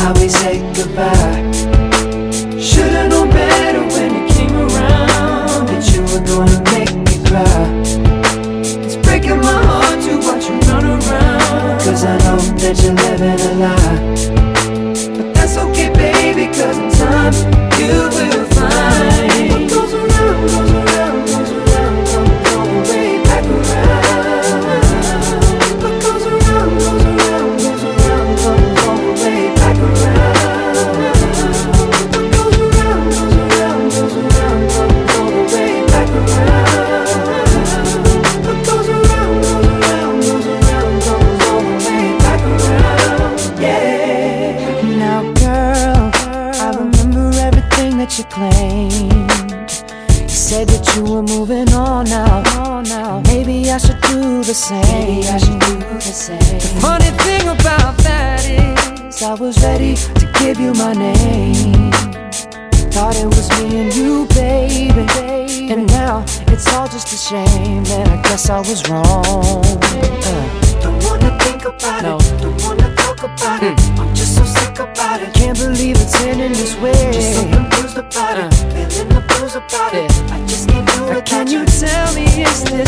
how we say goodbye. Should've known better when you came around, that you were gonna make me cry. It's breaking my heart to watch you run around, cause I know that you're living a lie. But that's okay, baby, cause in time you will find what goes around, goes around, goes around, comes way back around. What goes around, goes around, goes around, comes way back around. What goes around, goes around, goes around, comes way back around. What goes around, goes around, goes around, comes way back around. Yeah. Now, girl, I remember everything that you claimed. You said that you were moving on now. Maybe I should do the same. The funny thing about that is I was ready to give you my name. Thought it was me and you, baby. And now it's all just a shame, and I guess I was wrong. Don't wanna think about it, don't wanna talk about it. I'm just so sick about it. Can't believe it's ending this way. Just so confused about it, feeling the blues about it. I just can't do it. Can you tell me, is this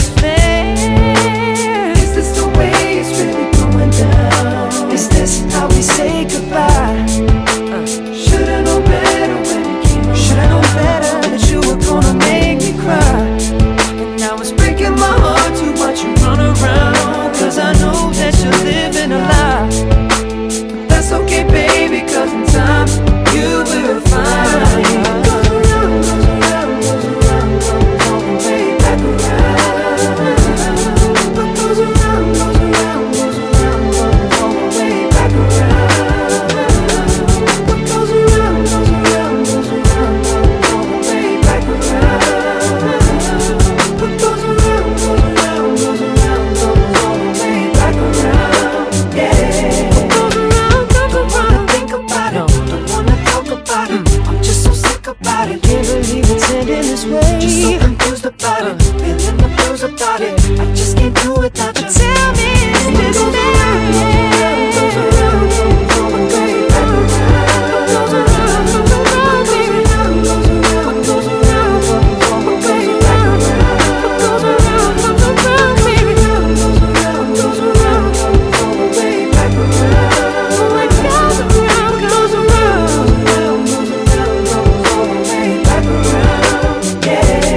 fair? Is this the way it's really going down? Is this how we say goodbye? Should've known better when you came around. Should've known better that you were gonna make me cry. And now it's breaking my heart to watch you run around, cause I know that you're living a lie. But that's okay, baby, cause in time you will find what goes around, goes around, goes around, comes way back around. What goes around, goes around, goes around, comes way back around. What goes around, goes around, goes around, comes way back around. What goes around, goes around, goes around, comes way back around. Yeah. What goes around, don't wanna think about it, don't wanna talk about it. I'm just so sick about it. Can't believe it's ending this way. Just so confused about it, feeling the blues about it. I just can't do it without you. Tell me, is this fair? Goes around, goes way back around. What goes around, goes around, baby. What goes around, what way back around. What goes around, baby. Goes around, goes around, way back around. What goes around, goes around, goes way back around. Yeah.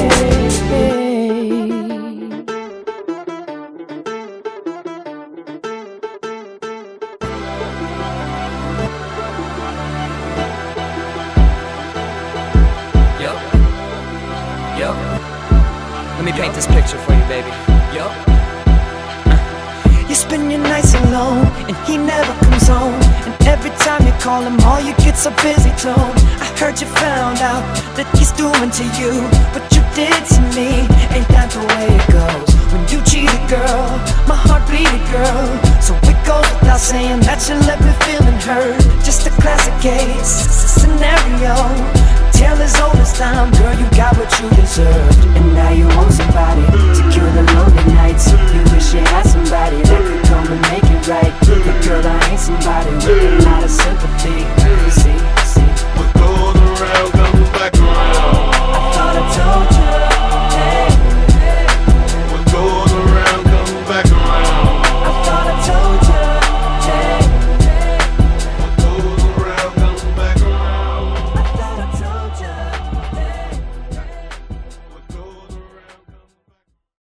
Yo, let me paint this picture for you, baby. Yo. You spend your nights alone, and he never comes home. And every time you call him, all you get's a busy tone. I heard you found out that he's doing to you what you did to me. Ain't that the way it goes? When you cheat a girl, my heart bleeded, girl. So it goes without saying that you left me feeling hurt. Just a classic case, scenario. Tale as old as time, girl, you got what you deserved. And now you want somebody to cure the lonely nights. You wish you had somebody that could come and make it right. But girl, I ain't somebody with a lot of sympathy. See,